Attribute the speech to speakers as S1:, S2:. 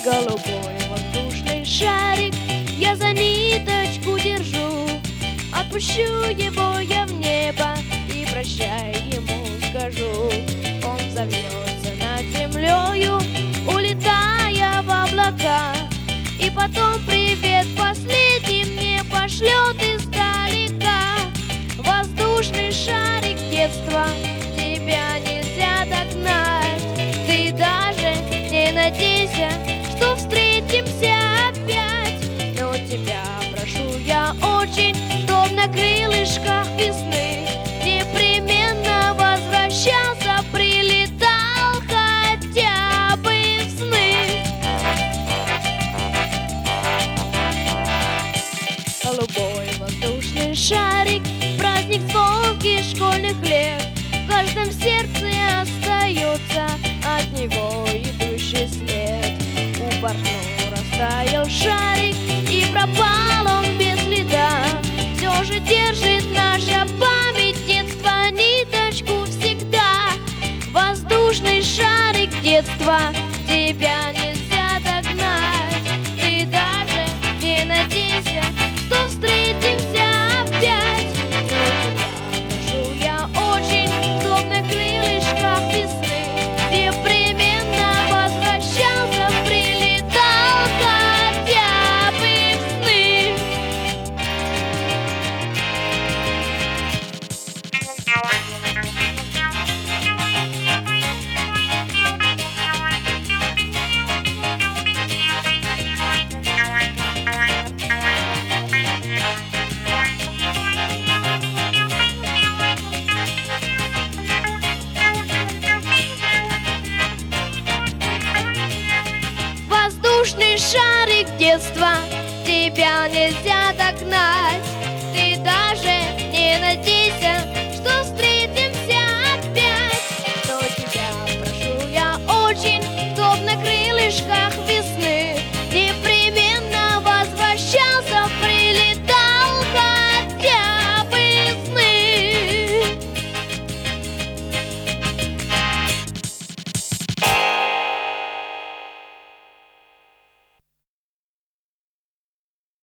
S1: Голубой воздушный шарик, я за ниточку держу. Отпущу его я в небо и прощай ему скажу. Он взовьется над землею, улетая в облака, и потом привет последний мне пошлет издалека. Воздушный шарик детства, тебя нельзя догнать. Ты даже не надейся, что встретимся опять. Но тебя прошу я очень, чтоб на крылышках весны непременно возвращался, прилетал хотя бы в сны. Голубой воздушный шарик, праздник звонких школьных лет, в каждом сердце остается от него идущий след. У партнера растаял шарик, и пропал он без следа. Все же держит наша память детства ниточку всегда. Воздушный шарик детства, тебя нельзя догнать. Ты даже не надейся, что встретимся опять. Прошу я очень, чтоб на крылышках весны непременно возвращался, прилетал хотя бы в сны. Воздушный шарик детства, тебя нельзя догнать. Ты даже не надейся, что встретимся опять. Но тебя прошу я очень, чтоб на крылышках